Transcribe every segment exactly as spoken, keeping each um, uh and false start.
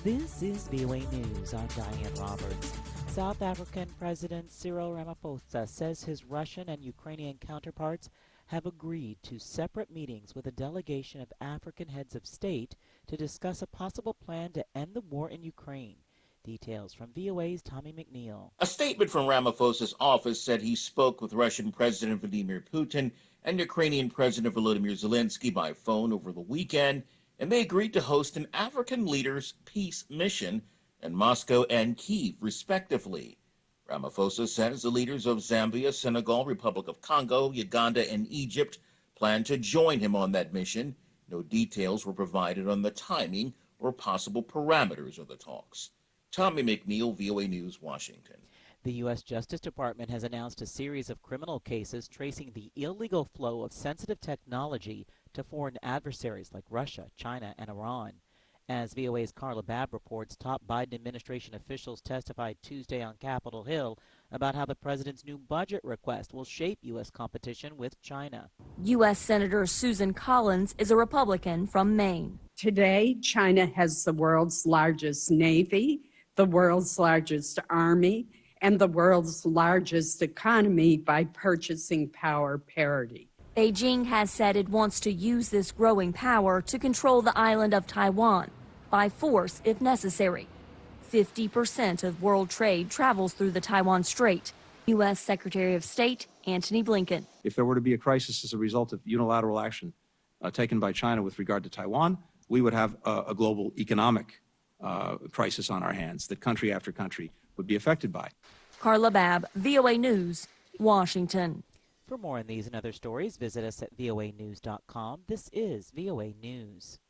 This is V O A News. I'm Diane Roberts. South African President Cyril Ramaphosa says his Russian and Ukrainian counterparts have agreed to separate meetings with a delegation of African heads of state to discuss a possible plan to end the war in Ukraine. Details from V O A's Tommy McNeil. A statement from Ramaphosa's office said he spoke with Russian President Vladimir Putin and Ukrainian President Volodymyr Zelensky by phone over the weekend, and they agreed to host an African leaders' peace mission in Moscow and Kyiv, respectively. Ramaphosa says the leaders of Zambia, Senegal, Republic of Congo, Uganda, and Egypt plan to join him on that mission. No details were provided on the timing or possible parameters of the talks. Tommy McNeil, V O A News, Washington. The U S Justice Department has announced a series of criminal cases tracing the illegal flow of sensitive technology to foreign adversaries like Russia, China, and Iran. As V O A's Carla Babb reports, top Biden administration officials testified Tuesday on Capitol Hill about how the president's new budget request will shape U S competition with China. U S Senator Susan Collins is a Republican from Maine. Today, China has the world's largest navy, the world's largest army, and the world's largest economy by purchasing power parity. Beijing has said it wants to use this growing power to control the island of Taiwan by force if necessary. fifty percent of world trade travels through the Taiwan Strait. U S Secretary of State Antony Blinken. If there were to be a crisis as a result of unilateral action uh, taken by China with regard to Taiwan, we would have a, a global economic uh, crisis on our hands that country after country would be affected by. Carla Babb, V O A News, Washington. For more on these and other stories, visit us at V O A news dot com. This is V O A News.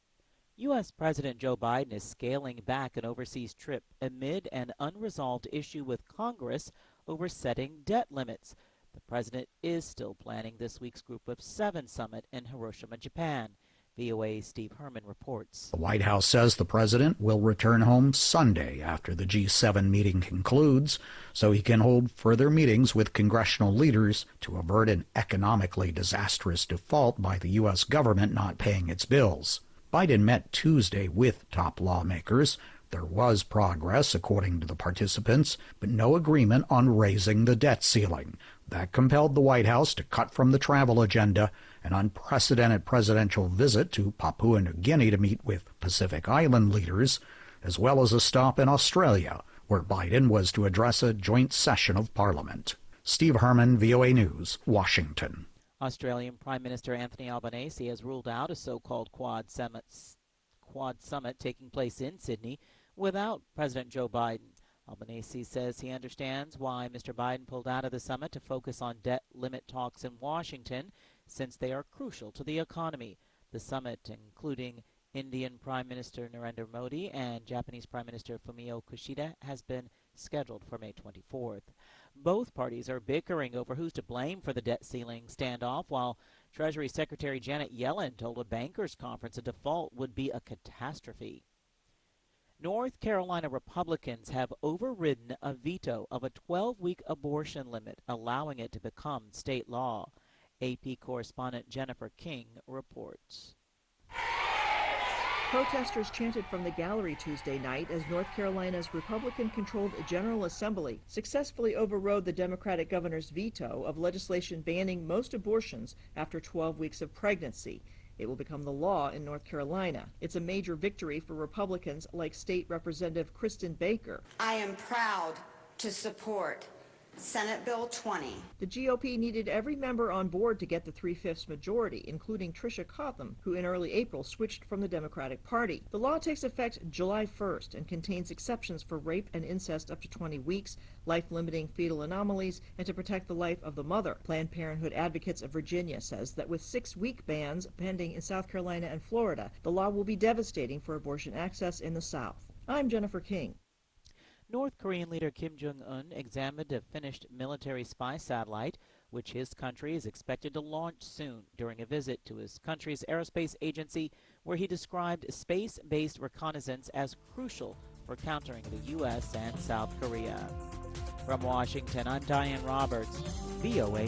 U S President Joe Biden is scaling back an overseas trip amid an unresolved issue with Congress over setting debt limits. The president is still planning this week's Group of Seven summit in Hiroshima, Japan. V O A's Steve Herman reports. The White House says the president will return home Sunday after the G seven meeting concludes, so he can hold further meetings with congressional leaders to avert an economically disastrous default by the U S government not paying its bills. Biden met Tuesday with top lawmakers. There was progress, according to the participants, but no agreement on raising the debt ceiling. That compelled the White House to cut from the travel agenda an unprecedented presidential visit to Papua New Guinea to meet with Pacific Island leaders, as well as a stop in Australia, where Biden was to address a joint session of Parliament. Steve Herman, V O A News, Washington. Australian Prime Minister Anthony Albanese has ruled out a so-called Quad Summit, Quad Summit taking place in Sydney without President Joe Biden. Albanese says he understands why Mister Biden pulled out of the summit to focus on debt limit talks in Washington, since they are crucial to the economy. The summit, including Indian Prime Minister Narendra Modi and Japanese Prime Minister Fumio Kishida, has been scheduled for May twenty-fourth. Both parties are bickering over who's to blame for the debt ceiling standoff, while Treasury Secretary Janet Yellen told a bankers conference a default would be a catastrophe. North Carolina Republicans have overridden a veto of a twelve-week abortion limit, allowing it to become state law. A P correspondent Jennifer King reports. Protesters chanted from the gallery Tuesday night as North Carolina's Republican-controlled General Assembly successfully overrode the Democratic governor's veto of legislation banning most abortions after twelve weeks of pregnancy. It will become the law in North Carolina. It's a major victory for Republicans like State Representative Kristen Baker. I am proud to support Senate Bill twenty. The G O P needed every member on board to get the three-fifths majority, including Tricia Cotham, who in early April switched from the Democratic Party. The law takes effect July first and contains exceptions for rape and incest up to twenty weeks, life-limiting fetal anomalies, and to protect the life of the mother. Planned Parenthood Advocates of Virginia says that with six-week bans pending in South Carolina and Florida, the law will be devastating for abortion access in the South. I'm Jennifer King. North Korean leader Kim Jong-un examined a finished military spy satellite, which his country is expected to launch soon, during a visit to his country's aerospace agency, where he described space-based reconnaissance as crucial for countering the U S and South Korea. From Washington, I'm Diane Roberts, V O A